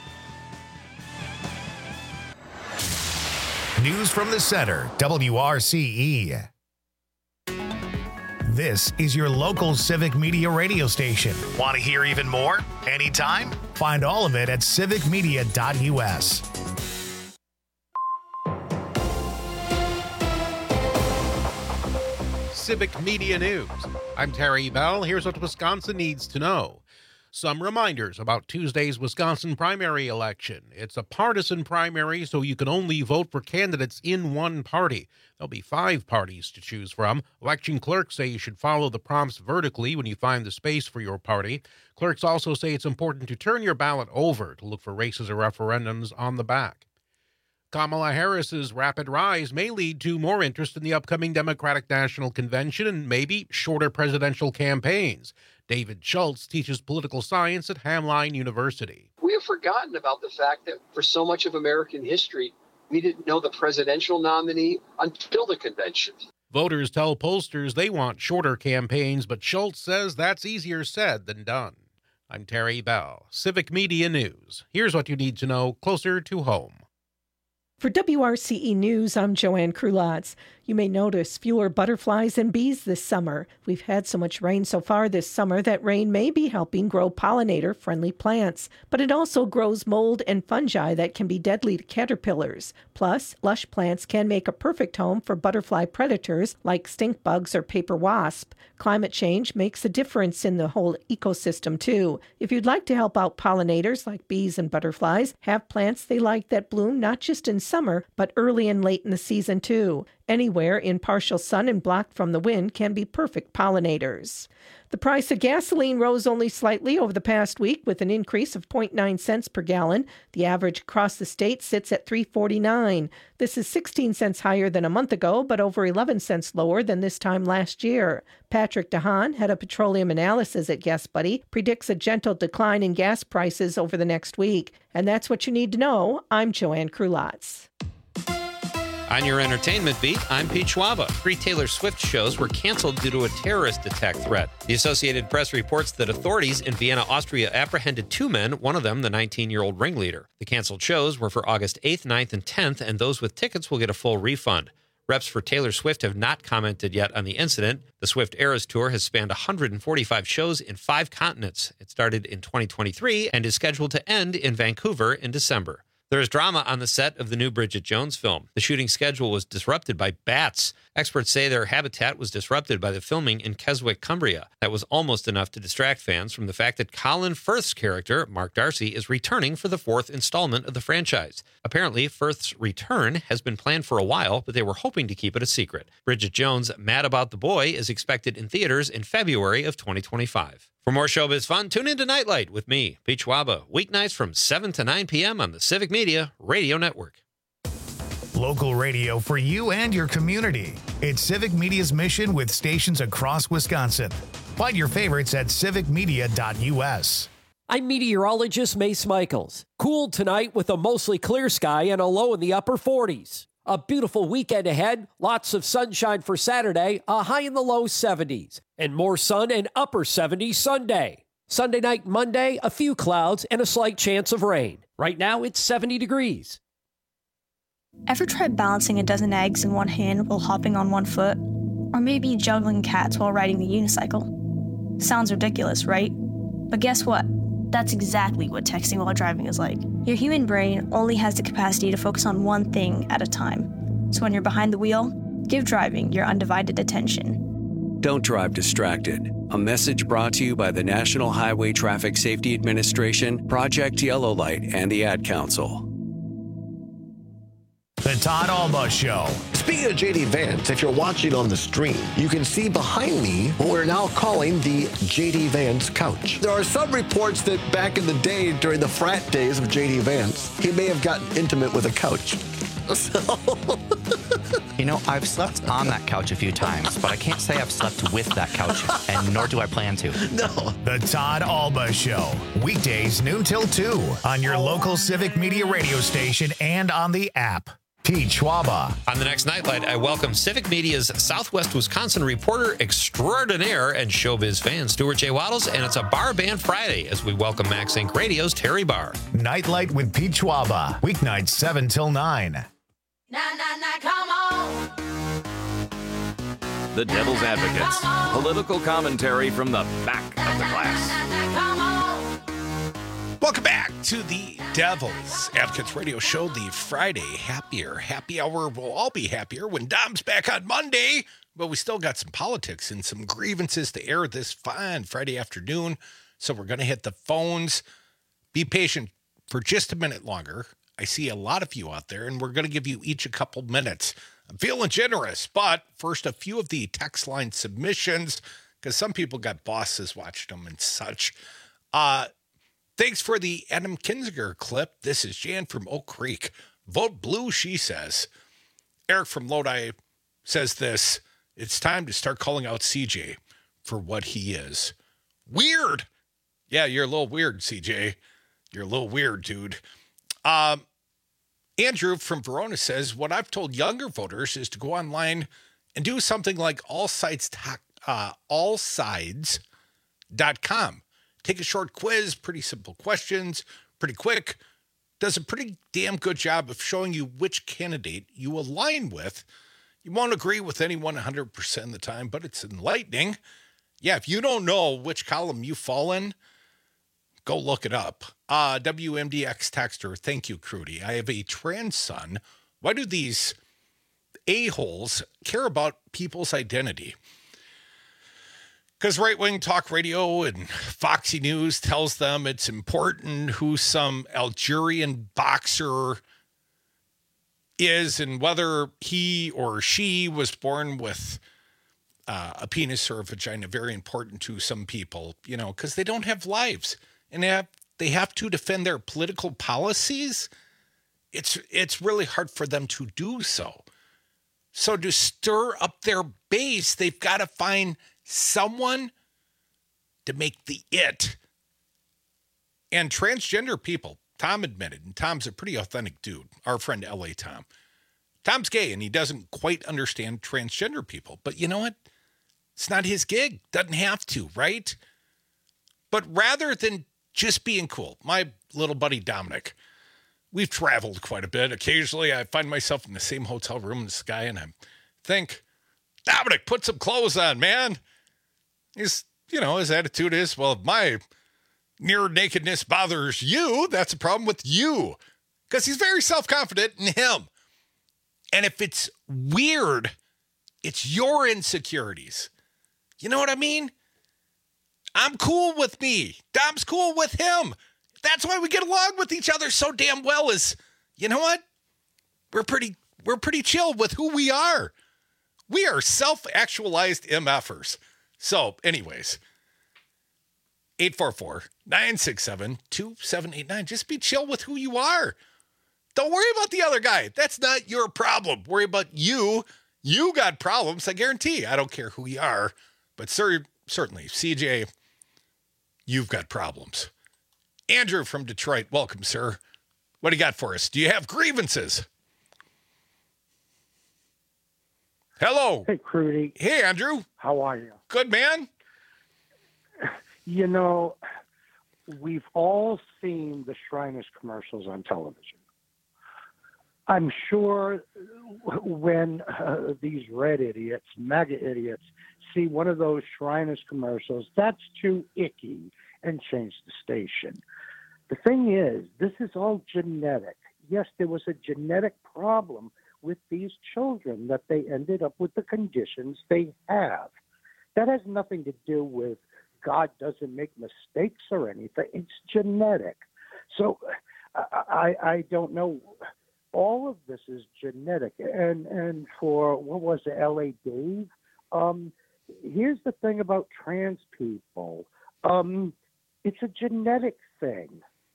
News from the center, W R C E. This is your local Civic Media radio station. Want to hear even more? Anytime? Find all of it at civic media dot U S. Civic Media News. I'm Terry Bell. Here's what Wisconsin needs to know. Some reminders about Tuesday's Wisconsin primary election. It's a partisan primary, so you can only vote for candidates in one party. There'll be five parties to choose from. Election clerks say you should follow the prompts vertically when you find the space for your party. Clerks also say it's important to turn your ballot over to look for races or referendums on the back. Kamala Harris's rapid rise may lead to more interest in the upcoming Democratic National Convention and maybe shorter presidential campaigns. David Schultz teaches political science at Hamline University. We have forgotten about the fact that for so much of American history, we didn't know the presidential nominee until the convention. Voters tell pollsters they want shorter campaigns, but Schultz says that's easier said than done. I'm Terry Bell, Civic Media News. Here's what you need to know closer to home. For W R C E News, I'm Joanne Krulotz. You may notice fewer butterflies and bees this summer. We've had so much rain so far this summer that rain may be helping grow pollinator-friendly plants, but it also grows mold and fungi that can be deadly to caterpillars. Plus, lush plants can make a perfect home for butterfly predators like stink bugs or paper wasp. Climate change makes a difference in the whole ecosystem, too. If you'd like to help out pollinators like bees and butterflies, have plants they like that bloom not just in summer, but early and late in the season, too. Anywhere in partial sun and blocked from the wind can be perfect pollinators. The price of gasoline rose only slightly over the past week with an increase of zero point nine cents per gallon. The average across the state sits at three forty-nine. This is sixteen cents higher than a month ago, but over eleven cents lower than this time last year. Patrick DeHaan, head of petroleum analysis at GasBuddy, predicts a gentle decline in gas prices over the next week. And that's what you need to know. I'm Joanne Krulotz. On your entertainment beat, I'm Pete Schwaba. Three Taylor Swift shows were canceled due to a terrorist attack threat. The Associated Press reports that authorities in Vienna, Austria apprehended two men, one of them the nineteen-year-old ringleader. The canceled shows were for August eighth, ninth, and tenth, and those with tickets will get a full refund. Reps for Taylor Swift have not commented yet on the incident. The Swift Eras Tour has spanned one hundred forty-five shows in five continents. It started in twenty twenty-three and is scheduled to end in Vancouver in December. There is drama on the set of the new Bridget Jones film. The shooting schedule was disrupted by bats. Experts say their habitat was disrupted by the filming in Keswick, Cumbria. That was almost enough to distract fans from the fact that Colin Firth's character, Mark Darcy, is returning for the fourth installment of the franchise. Apparently, Firth's return has been planned for a while, but they were hoping to keep it a secret. Bridget Jones' Mad About the Boy is expected in theaters in February of twenty twenty-five. For more showbiz fun, tune into Nightlight with me, Pete Schwaba, weeknights from seven to nine p.m. on the Civic Media Radio Network. Local radio for you and your community. It's Civic Media's mission with stations across Wisconsin. Find your favorites at civic media dot u s. I'm meteorologist Mace Michaels. Cool tonight with a mostly clear sky and a low in the upper forties. A beautiful weekend ahead, lots of sunshine for Saturday, a high in the low seventies, and more sun and upper seventies Sunday. Sunday night, Monday, a few clouds and a slight chance of rain. Right now, it's seventy degrees. Ever tried balancing a dozen eggs in one hand while hopping on one foot? Or maybe juggling cats while riding the unicycle? Sounds ridiculous, right? But guess what? That's exactly what texting while driving is like. Your human brain only has the capacity to focus on one thing at a time. So when you're behind the wheel, give driving your undivided attention. Don't drive distracted. A message brought to you by the National Highway Traffic Safety Administration, Project Yellow Light, and the Ad Council. The Todd Alba Show. Speaking of J D Vance, if you're watching on the stream, you can see behind me what we're now calling the J D Vance couch. There are some reports that back in the day, during the frat days of J D Vance, he may have gotten intimate with a couch. So... You know, I've slept on that couch a few times, but I can't say I've slept with that couch, and nor do I plan to. No. The Todd Alba Show. Weekdays noon till two on your local Civic Media radio station and on the app. Pete Schwaba. On the next Nightlight, I welcome Civic Media's Southwest Wisconsin reporter extraordinaire and showbiz fan, Stuart J. Waddles, and it's a Bar Band Friday as we welcome Max Inc Radio's Terry Barr. Nightlight with Pete Schwaba. Weeknights seven till nine. Nah, nah, nah, come on. The Devil's Advocates. Political commentary from the back of the class. Come on. Welcome back to the Devil's Advocates Radio Show, the Friday Happier Happy Hour. We'll all be happier when Dom's back on Monday. but we still got some politics and some grievances to air this fine Friday afternoon. So we're going to hit the phones. Be patient for just a minute longer. I see a lot of you out there, and we're going to give you each a couple minutes. I'm feeling generous, but first, a few of the text line submissions, because some people got bosses watching them and such. Uh, thanks for the Adam Kinzinger clip. This is Jan from Oak Creek. Vote blue, she says. Eric from Lodi says this. It's time to start calling out C J for what he is. Weird. Yeah, you're a little weird, C J. You're a little weird, dude. Um, Andrew from Verona says, what I've told younger voters is to go online and do something like allsides, uh, allsides dot com. Take a short quiz, pretty simple questions, pretty quick. Does a pretty damn good job of showing you which candidate you align with. You won't agree with anyone one hundred percent of the time, but it's enlightening. Yeah, if you don't know which column you fall in, go look it up. Uh, W M D X Texter, thank you, Crudy. I have a trans son. Why do these a-holes care about people's identity? Because right-wing talk radio and Foxy News tells them it's important who some Algerian boxer is and whether he or she was born with uh, a penis or a vagina. Very important to some people, you know, because they don't have lives. And they have, they have to defend their political policies. It's, it's really hard for them to do so. So to stir up their base, they've got to find someone to make the it. And transgender people, Tom admitted, and Tom's a pretty authentic dude, our friend L A Tom. Tom's gay and he doesn't quite understand transgender people. But you know what? It's not his gig. Doesn't have to, right? But rather than just being cool, my little buddy Dominic, we've traveled quite a bit. Occasionally I find myself in the same hotel room as this guy and I think, Dominic, put some clothes on, man. His, you know, his attitude is, well, if my near nakedness bothers you, that's a problem with you. Because he's very self-confident in him. And if it's weird, it's your insecurities. You know what I mean? I'm cool with me. Dom's cool with him. That's why we get along with each other so damn well is, you know what? We're pretty, we're pretty chill with who we are. We are self-actualized MFers. So, anyways, eight four four, nine six seven, two seven eight nine. Just be chill with who you are. Don't worry about the other guy. That's not your problem. Worry about you. You got problems, I guarantee. I don't care who you are. But sir, certainly, C J, you've got problems. Andrew from Detroit, welcome, sir. What do you got for us? Do you have grievances? Hello. Hey, Crudy. Hey, Andrew. How are you? Good, man. You know, we've all seen the Shriners commercials on television. I'm sure when uh, these red idiots, mega idiots, see one of those Shriners commercials, that's too icky, and change the station. The thing is, this is all genetic. Yes, there was a genetic problem with these children that they ended up with the conditions they have. That has nothing to do with God doesn't make mistakes or anything. It's genetic. So I, I, I don't know. All of this is genetic. And and for, what was it, L A Dave? Um, here's the thing about trans people. Um, it's a genetic thing.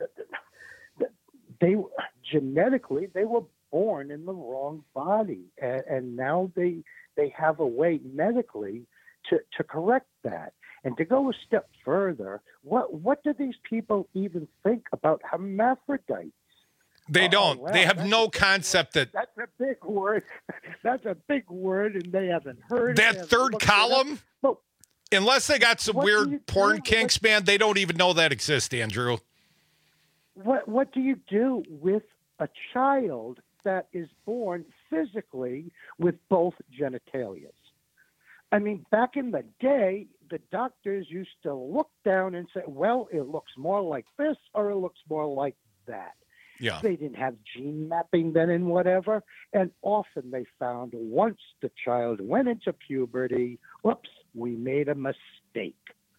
They genetically, they were born in the wrong body, and, and now they they have a way medically to, to correct that. And to go a step further, what what do these people even think about hermaphrodites? They don't. Oh, well, they have no concept that... That's a big word. That's a big word, and they haven't heard that it. third column, but, unless they got some what weird porn do? kinks, man, they don't even know that exists, Andrew. What What do you do with a child that is born physically with both genitalias? I mean, back in the day, the doctors used to look down and say, well, it looks more like this or it looks more like that. Yeah. They didn't have gene mapping then and whatever. And often they found once the child went into puberty, whoops, we made a mistake.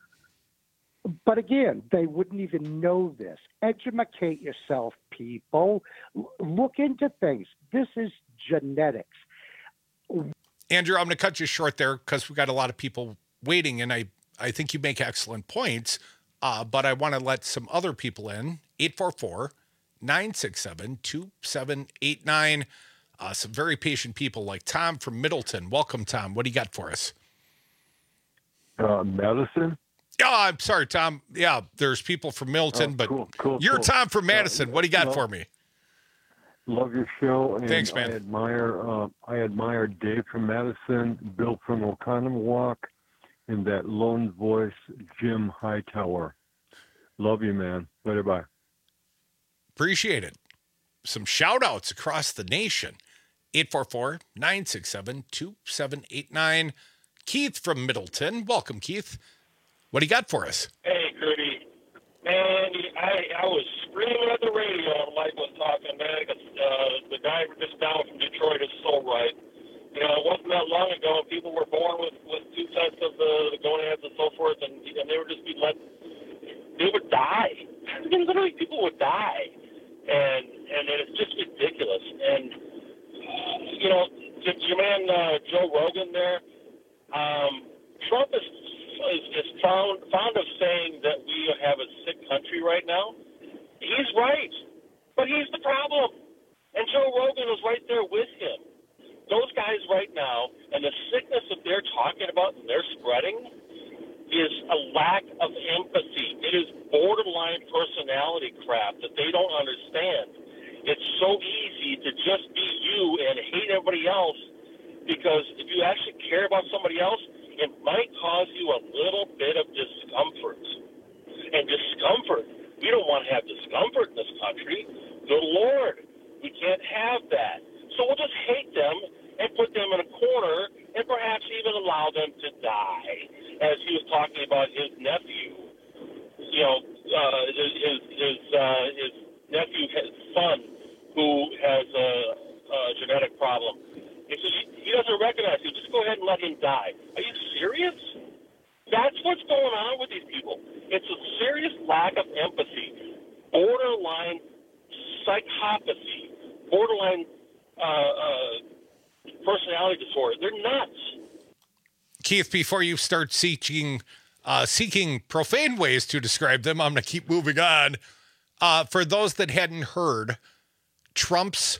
But again, they wouldn't even know this. Educate yourself, people. L- look into things. This is genetics. Andrew, I'm going to cut you short there because we've got a lot of people waiting, and I, I think you make excellent points, uh, but I want to let some other people in. eight four four, nine six seven, two seven eight nine. Uh, some very patient people like Tom from Middleton. Welcome, Tom. What do you got for us? Uh, Madison? Oh, I'm sorry, Tom. Yeah, there's people from Middleton, Oh, but cool, cool, you're cool. Tom from Madison. Uh, what do you got well, for me? Love your show. And Thanks, man. I admire, uh, I admire Dave from Madison, Bill from Oconomowoc, and that lone voice, Jim Hightower. Love you, man. Bye-bye. Appreciate it. Some shout outs across the nation. eight four four, nine six seven, two seven eight nine. Keith from Middleton. Welcome, Keith. What do you got for us? Hey, Crudy. Man, I, I was screaming at the radio and Mike was talking, man, because uh, the guy just down from Detroit is so right. You know, it wasn't that long ago, and people were born with, with two sets of the, the gonads and so forth, and, and they would just be let, they would die. I mean, literally, people would die. And and it's just ridiculous. And, uh, you know, your man uh, Joe Rogan there, um, Trump is is, is found, fond of saying that we have a sick country right now. He's right, but he's the problem. And Joe Rogan is right there with him. Those guys right now, and the sickness that they're talking about and they're spreading is a lack of empathy. It is borderline personality crap that they don't understand. It's so easy to just be you and hate everybody else because if you actually care about somebody else, it might cause you a little bit of discomfort. And discomfort, we don't want to have discomfort in this country. Good Lord, we can't have that. So we'll just hate them and put them in a corner and perhaps even allow them to die. As he was talking about his nephew, you know, uh, his his uh, his nephew, his son, who has a, a genetic problem. He says he doesn't recognize you. Just go ahead and let him die. Are you serious? That's what's going on with these people. It's a serious lack of empathy, borderline psychopathy, borderline uh, uh, personality disorder. They're nuts. Keith, before you start seeking uh, seeking profane ways to describe them, I'm going to keep moving on. Uh, for those that hadn't heard, Trump's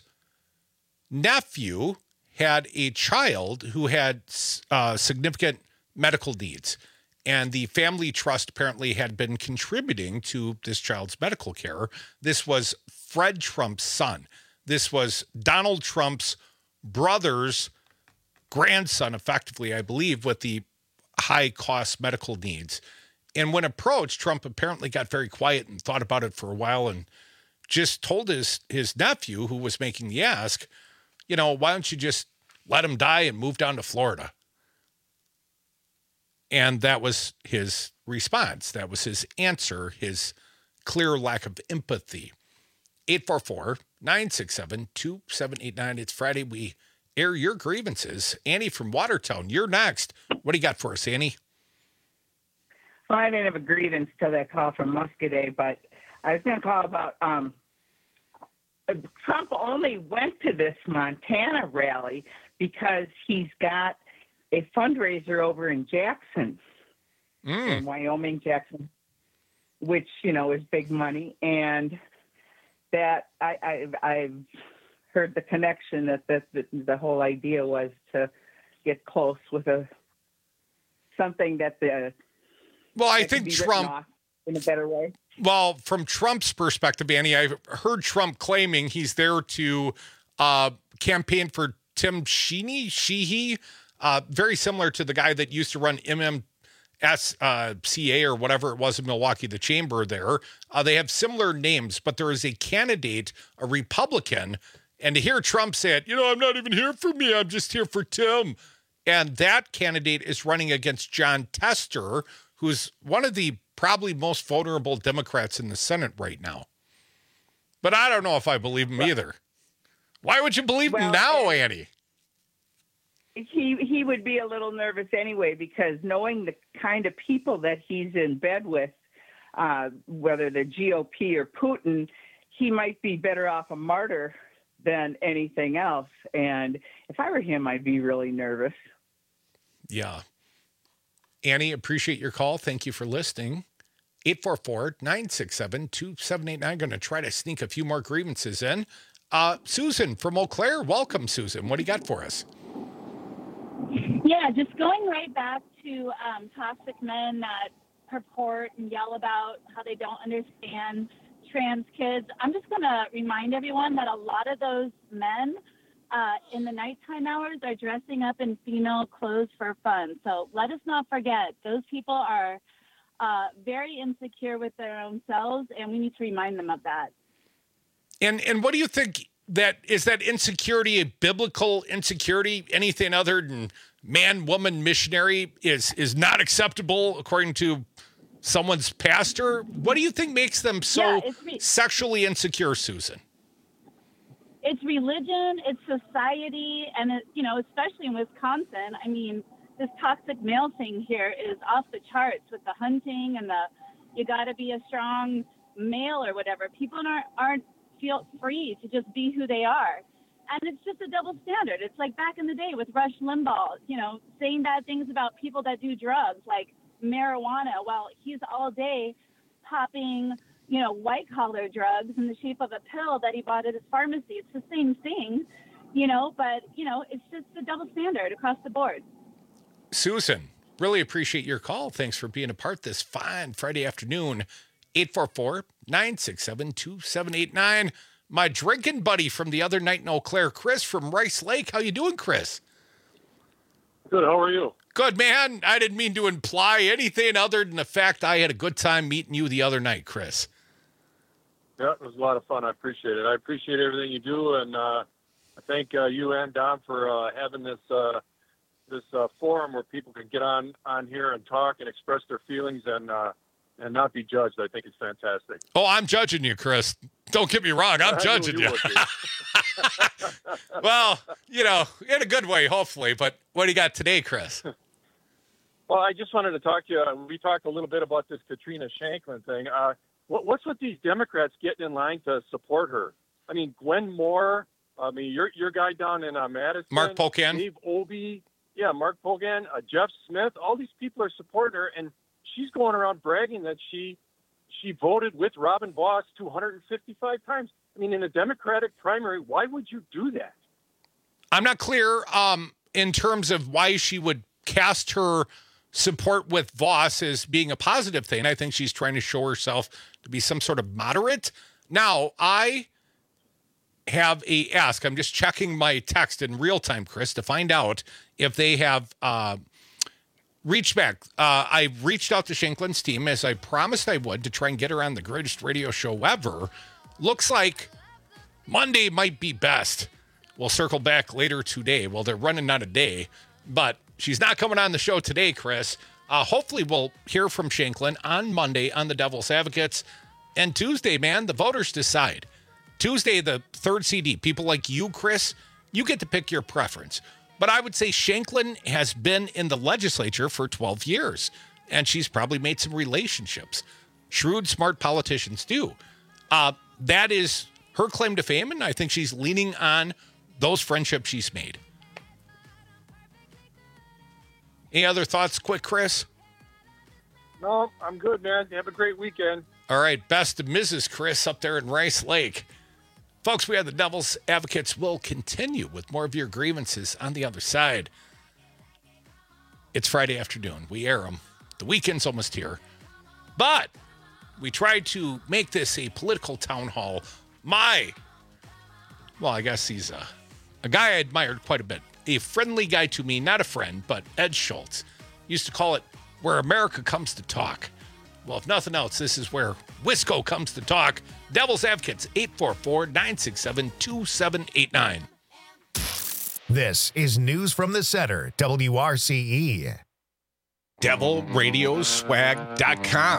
nephew had a child who had uh, significant medical needs, and the family trust apparently had been contributing to this child's medical care. This was Fred Trump's son. This was Donald Trump's brother's grandson, effectively, I believe, with the high-cost medical needs. And when approached, Trump apparently got very quiet and thought about it for a while and just told his, his nephew, who was making the ask, you know, why don't you just let him die and move down to Florida? And that was his response. That was his answer, his clear lack of empathy. eight four four, nine six seven, two seven eight nine. It's Friday. We air your grievances. Annie from Watertown, you're next. What do you got for us, Annie? Well, I didn't have a grievance till that call from Muscadet, but I was going to call about um, Trump only went to this Montana rally because he's got a fundraiser over in Jackson, mm. in Wyoming, Jackson, which, you know, is big money. And that I, I, I've heard the connection that the, the, the whole idea was to get close with a something that the well, I think Trump in a better way. Well, from Trump's perspective, Annie, I've heard Trump claiming he's there to uh, campaign for Tim Sheehy, Sheehy, uh, very similar to the guy that used to run M M S C A or whatever it was in Milwaukee, the chamber there. Uh, they have similar names, but there is a candidate, a Republican, and to hear Trump say it, you know, I'm not even here for me, I'm just here for Tim. And that candidate is running against John Tester, who's one of the probably most vulnerable Democrats in the Senate right now. But I don't know if I believe him either. Why would you believe Well, him now, Annie? He he would be a little nervous anyway, because knowing the kind of people that he's in bed with, uh, whether the G O P or Putin, he might be better off a martyr than anything else. And if I were him, I'd be really nervous. Yeah. Annie, appreciate your call. Thank you for listening. eight four four, nine six seven, two seven eight nine. Going to try to sneak a few more grievances in. Uh, Susan from Eau Claire. Welcome, Susan. What do you got for us? Yeah, just going right back to um, toxic men that purport and yell about how they don't understand trans kids. I'm just going to remind everyone that a lot of those men uh, in the nighttime hours are dressing up in female clothes for fun. So let us not forget, those people are uh, very insecure with their own selves, and we need to remind them of that. And and what do you think that is that insecurity, a biblical insecurity, anything other than man, woman, missionary is is not acceptable according to someone's pastor? What do you think makes them so Yeah, it's re- sexually insecure, Susan? It's religion, it's society, and it, you know, especially in Wisconsin. I mean, this toxic male thing here is off the charts with the hunting and the you got to be a strong male or whatever. People aren't aren't feel free to just be who they are, and it's just a double standard. It's like back in the day with Rush Limbaugh, you know, saying bad things about people that do drugs like marijuana. Well, he's all day popping, you know, white collar drugs in the shape of a pill that he bought at his pharmacy. It's the same thing, you know, but, you know, it's just a double standard across the board. Susan, really appreciate your call. Thanks for being a part this fine Friday afternoon. eight four four, nine six seven, two seven eight nine. My drinking buddy from the other night in Eau Claire, Chris from Rice Lake. How you doing, Chris? Good. How are you? Good, man. I didn't mean to imply anything other than the fact I had a good time meeting you the other night, Chris. Yeah, it was a lot of fun. I appreciate it. I appreciate everything you do, and uh, I thank uh, you and Don for uh, having this uh, this uh, forum where people can get on, on here and talk and express their feelings and uh, and not be judged. I think it's fantastic. Oh, I'm judging you, Chris. Don't get me wrong. I'm I judging knew you. you. Well, you know, in a good way, hopefully. But what do you got today, Chris? Well, I just wanted to talk to you. Uh, we talked a little bit about this Katrina Shanklin thing. Uh, what, what's with these Democrats getting in line to support her? I mean, Gwen Moore. I mean, your your guy down in uh, Madison. Mark Pocan. Dave Obey. Yeah, Mark Pocan. Uh, Jeff Smith. All these people are supporting her, and she's going around bragging that she she voted with Robin Vos two hundred fifty-five times. I mean, in a Democratic primary, why would you do that? I'm not clear um, in terms of why she would cast her support with Vos as being a positive thing. I think she's trying to show herself to be some sort of moderate. Now, I have a ask. I'm just checking my text in real time, Chris, to find out if they have uh, reached back. Uh, I reached out to Shanklin's team, as I promised I would, to try and get her on the greatest radio show ever. Looks like Monday might be best. We'll circle back later today. Well, they're running out of day, but she's not coming on the show today, Chris. Uh, hopefully we'll hear from Shanklin on Monday on the Devil's Advocates. And Tuesday, man, the voters decide. Tuesday, the third C D. People like you, Chris, you get to pick your preference. But I would say Shanklin has been in the legislature for twelve years, and she's probably made some relationships. Shrewd, smart politicians do. Uh, that is her claim to fame, and I think she's leaning on those friendships she's made. Any other thoughts quick, Chris? No, I'm good, man. Have a great weekend. All right, best of Missus Chris up there in Rice Lake. Folks, we have the Devil's Advocates. Will continue with more of your grievances on the other side. It's Friday afternoon. We air them. The weekend's almost here. But we tried to make this a political town hall. My, well, I guess he's a, a guy I admired quite a bit. A friendly guy to me, not a friend, but Ed Schultz. Used to call it where America comes to talk. Well, if nothing else, this is where Wisco comes to talk. Devil's Advocates, eight four four, nine six seven, two seven eight nine. This is News from the Center, W R C E. Devil Radio Swag dot com.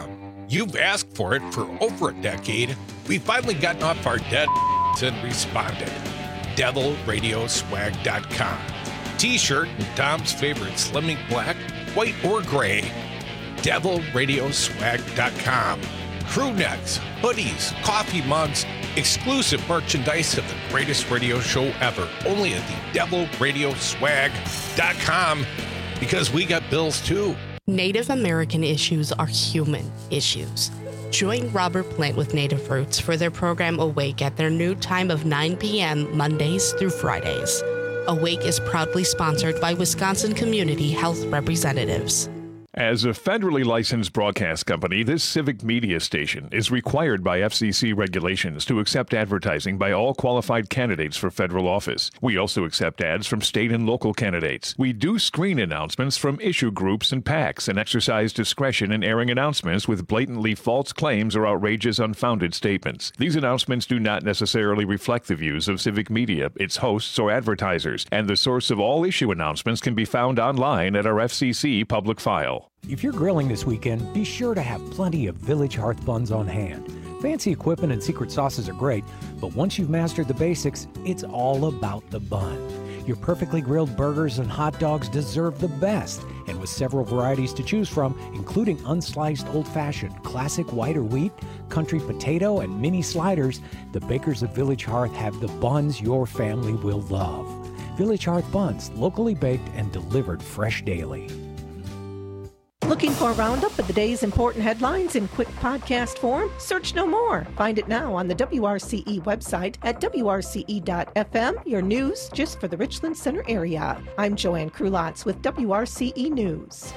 You've asked for it for over a decade. We've finally gotten off our dead and responded. devil radio swag dot com. T-shirt and Dom's favorite Slimming Black, white or gray. devil radio swag dot com. Crew necks, hoodies, coffee mugs, exclusive merchandise of the greatest radio show ever. Only at the devil radio swag dot com, because we got bills too. Native American issues are human issues. Join Robert Plant with Native Roots for their program Awake at their new time of nine p.m. Mondays through Fridays. Awake is proudly sponsored by Wisconsin Community Health Representatives. As a federally licensed broadcast company, this civic media station is required by F C C regulations to accept advertising by all qualified candidates for federal office. We also accept ads from state and local candidates. We do screen announcements from issue groups and PACs and exercise discretion in airing announcements with blatantly false claims or outrageous, unfounded statements. These announcements do not necessarily reflect the views of civic media, its hosts, or advertisers, and the source of all issue announcements can be found online at our F C C public file. If you're grilling this weekend, be sure to have plenty of Village Hearth buns on hand. Fancy equipment and secret sauces are great, but once you've mastered the basics, it's all about the bun. Your perfectly grilled burgers and hot dogs deserve the best, and with several varieties to choose from, including unsliced old-fashioned, classic white or wheat, country potato, and mini sliders, the bakers of Village Hearth have the buns your family will love. Village Hearth buns, locally baked and delivered fresh daily. Looking for a roundup of the day's important headlines in quick podcast form? Search no more. Find it now on the W R C E website at W R C E dot F M, your news just for the Richland Center area. I'm Joanne Krulotz with W R C E News.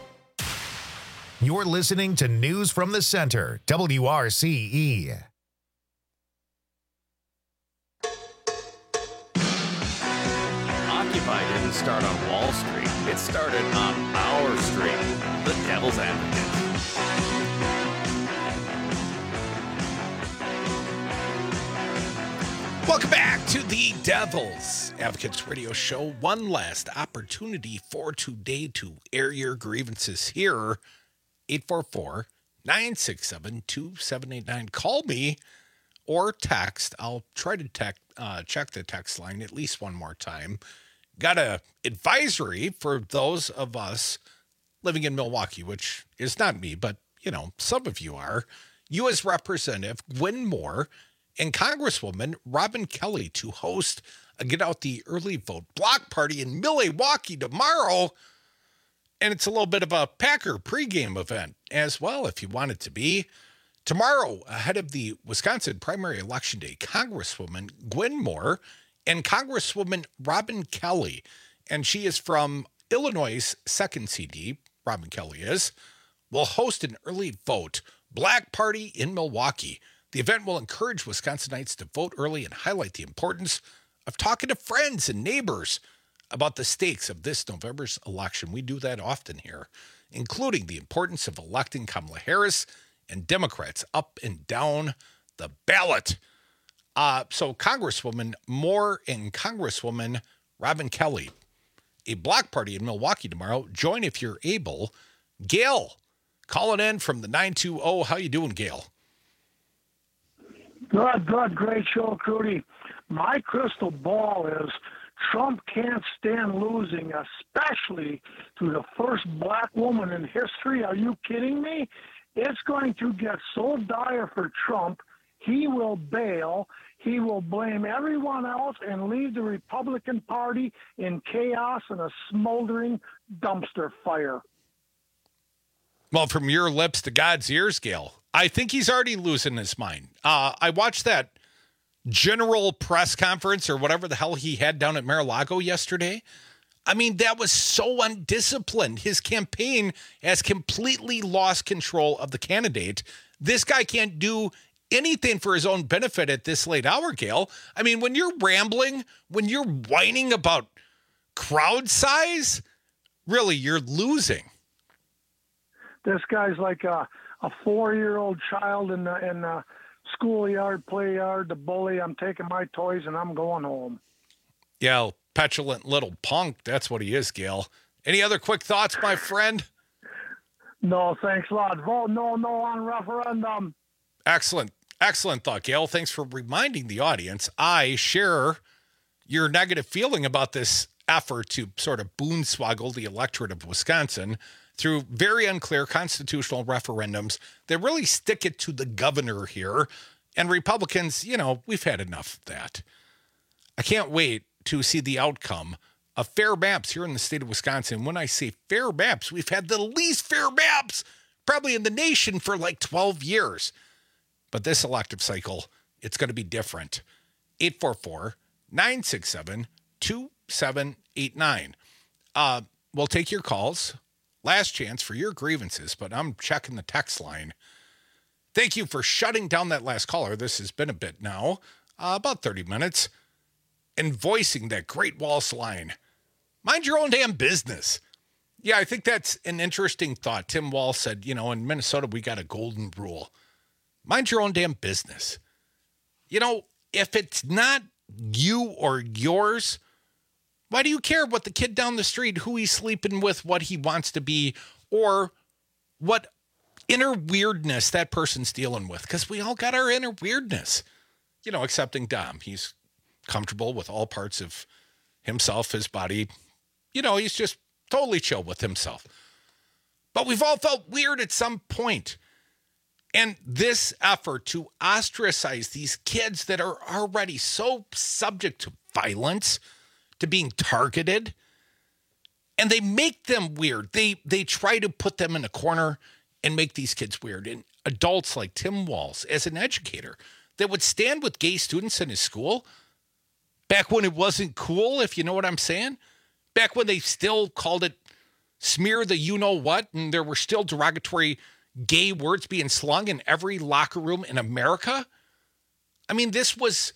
You're listening to News from the Center, W R C E. Occupy didn't start on Wall Street. It started on our street, the Devil's Advocate. Welcome back to the Devil's Advocates Radio Show. One last opportunity for today to air your grievances here. eight four four, nine six seven, two seven eight nine. Call me or text. I'll try to tech, uh, check the text line at least one more time. Got a advisory for those of us living in Milwaukee, which is not me, but, you know, some of you are. U S Representative Gwen Moore and Congresswoman Robin Kelly to host a Get Out the Early Vote block party in Milwaukee tomorrow. And it's a little bit of a Packer pregame event as well, if you want it to be. Tomorrow, ahead of the Wisconsin primary election day, Congresswoman Gwen Moore and Congresswoman Robin Kelly, and she is from Illinois' second C D, Robin Kelly is, will host an early vote black party in Milwaukee. The event will encourage Wisconsinites to vote early and highlight the importance of talking to friends and neighbors about the stakes of this November's election. We do that often here, including the importance of electing Kamala Harris and Democrats up and down the ballot. Uh, so Congresswoman Moore and Congresswoman Robin Kelly, a block party in Milwaukee tomorrow. Join if you're able. Gail, calling in from the nine two zero. How you doing, Gail? Good, good. Great show, Crudy. My crystal ball is Trump can't stand losing, especially to the first black woman in history. Are you kidding me? It's going to get so dire for Trump, he will bail. He will blame everyone else and leave the Republican Party in chaos and a smoldering dumpster fire. Well, from your lips to God's ears, Gail, I think he's already losing his mind. Uh, I watched that general press conference or whatever the hell he had down at Mar-a-Lago yesterday. I mean, that was so undisciplined. His campaign has completely lost control of the candidate. This guy can't do anything for his own benefit at this late hour, Gail. I mean, when you're rambling, when you're whining about crowd size, really, you're losing. This guy's like a, a four-year-old child in the, in the schoolyard, play yard, the bully. I'm taking my toys and I'm going home. Yeah, petulant little punk. That's what he is, Gail. Any other quick thoughts, my friend? No, thanks a lot. Vote no, no on referendum. Excellent. Excellent thought, Gail. Thanks for reminding the audience. I share your negative feeling about this effort to sort of boonswoggle the electorate of Wisconsin through very unclear constitutional referendums that really stick it to the governor here. And Republicans, you know, we've had enough of that. I can't wait to see the outcome of fair maps here in the state of Wisconsin. When I say fair maps, we've had the least fair maps probably in the nation for like twelve years. But this elective cycle, it's going to be different. eight four four, nine six seven, two seven eight nine. Uh, we'll take your calls. Last chance for your grievances, but I'm checking the text line. Thank you for shutting down that last caller. This has been a bit now, uh, about thirty minutes, and voicing that Great Walls line. Mind your own damn business. Yeah, I think that's an interesting thought. Tim Wall said, you know, in Minnesota, we got a golden rule. Mind your own damn business. You know, if it's not you or yours, why do you care what the kid down the street, who he's sleeping with, what he wants to be, or what inner weirdness that person's dealing with? Because we all got our inner weirdness. You know, excepting Dom. He's comfortable with all parts of himself, his body. You know, he's just totally chill with himself. But we've all felt weird at some point. And this effort to ostracize these kids that are already so subject to violence, to being targeted, and they make them weird. They they try to put them in a corner and make these kids weird. And adults like Tim Walls, as an educator, that would stand with gay students in his school back when it wasn't cool, if you know what I'm saying, back when they still called it smear the you-know-what, and there were still derogatory gay words being slung in every locker room in America. I mean, this was,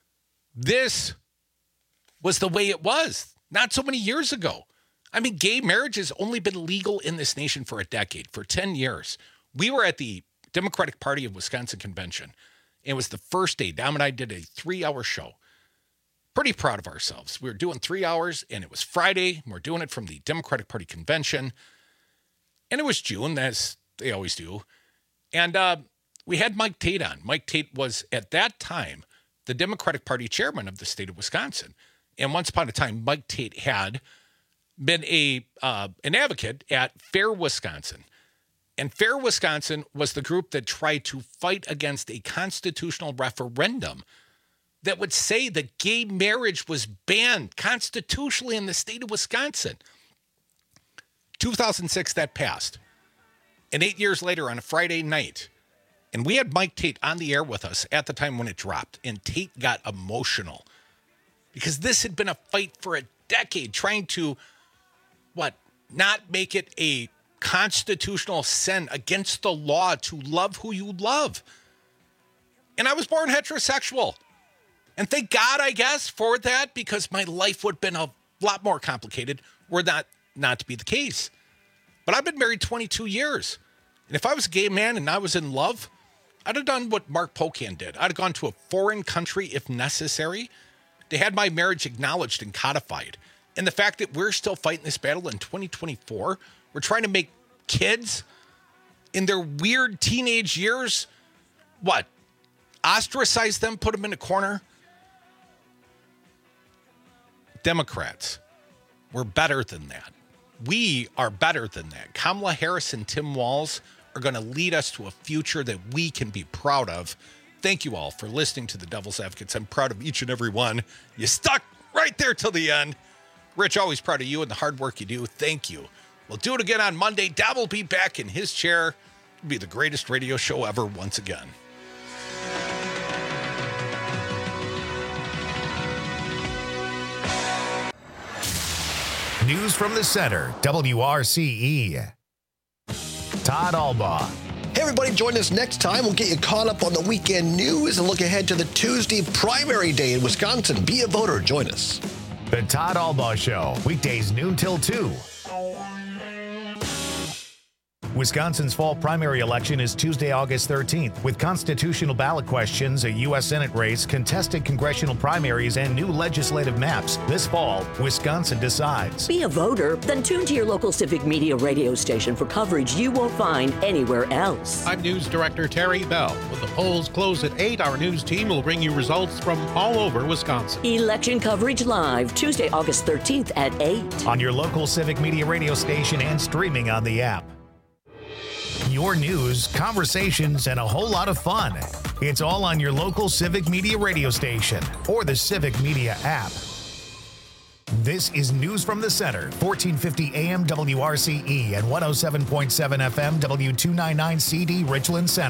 this was the way it was not so many years ago. I mean, gay marriage has only been legal in this nation for a decade, for ten years. We were at the Democratic Party of Wisconsin convention. It was the first day. Dom and I did a three-hour show. Pretty proud of ourselves. We were doing three hours, and it was Friday. We're doing it from the Democratic Party convention. And it was June, as they always do. And uh, we had Mike Tate on. Mike Tate was, at that time, the Democratic Party chairman of the state of Wisconsin. And once upon a time, Mike Tate had been a uh, an advocate at Fair Wisconsin. And Fair Wisconsin was the group that tried to fight against a constitutional referendum that would say that gay marriage was banned constitutionally in the state of Wisconsin. two thousand six, that passed. And eight years later on a Friday night, and we had Mike Tate on the air with us at the time when it dropped, and Tate got emotional because this had been a fight for a decade trying to, what, not make it a constitutional sin against the law to love who you love. And I was born heterosexual. And thank God, I guess, for that, because my life would have been a lot more complicated were that not to be the case. But I've been married twenty-two years. And if I was a gay man and I was in love, I'd have done what Mark Pocan did. I'd have gone to a foreign country if necessary. They had my marriage acknowledged and codified. And the fact that we're still fighting this battle in twenty twenty-four, we're trying to make kids in their weird teenage years, what, ostracize them, put them in a corner? Democrats, we're better than that. We are better than that. Kamala Harris and Tim Walls are going to lead us to a future that we can be proud of. Thank you all for listening to the Devil's Advocates. I'm proud of each and every one. You stuck right there till the end. Rich, always proud of you and the hard work you do. Thank you. We'll do it again on Monday. Dom will be back in his chair. It'll be the greatest radio show ever once again. News from the center, W R C E. Todd Albaugh. Hey, everybody, join us next time. We'll get you caught up on the weekend news and look ahead to the Tuesday primary day in Wisconsin. Be a voter. Join us. The Todd Albaugh Show, weekdays noon till two. Wisconsin's fall primary election is Tuesday, August thirteenth, with constitutional ballot questions, a U S Senate race, contested congressional primaries, and new legislative maps. This fall, Wisconsin decides. Be a voter? Then tune to your local Civic Media radio station for coverage you won't find anywhere else. I'm News Director Terry Bell. When the polls close at eight, our news team will bring you results from all over Wisconsin. Election coverage live, Tuesday, August thirteenth at eight. On your local Civic Media radio station and streaming on the app. Your news, conversations, and a whole lot of fun. It's all on your local Civic Media radio station or the Civic Media app. This is News from the Center, fourteen fifty A M W R C E and one oh seven point seven F M W two ninety-nine C D Richland Center.